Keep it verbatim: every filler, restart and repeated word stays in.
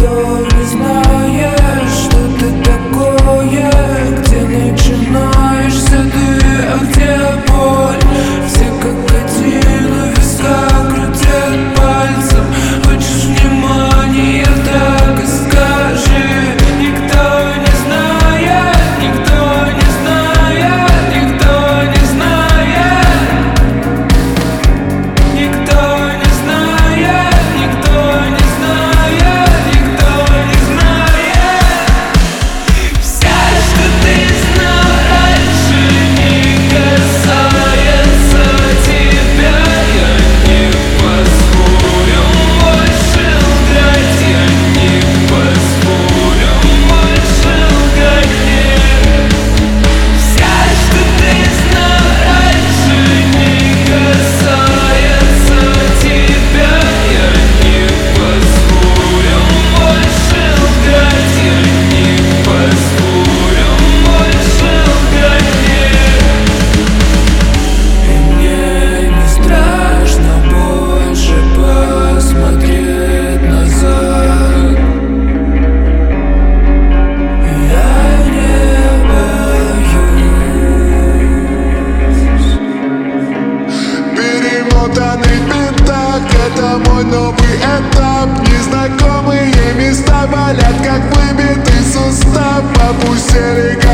никто не знает, что ты такое, где начинаешься ты, а где боль. Все как один у виска крутят пальцем. Хочешь внимания, так и скажи. Никто не знает, никто не знает, никто не знает. Никто не знает, никто не знает, никто не знает. Все, что ты знал раньше, не касается тебя. Я не позволю больше лгать, я не позволю больше лгать мне. Все, что ты знал раньше, не касается тебя. Я не позволю больше лгать, я не позволю больше лгать мне. И мне не страшно больше посмотреть назад. Я не боюсь. Перемотанный пятак, это мой новый этап. Незнакомые места болят, как выбитый сустав. Опустили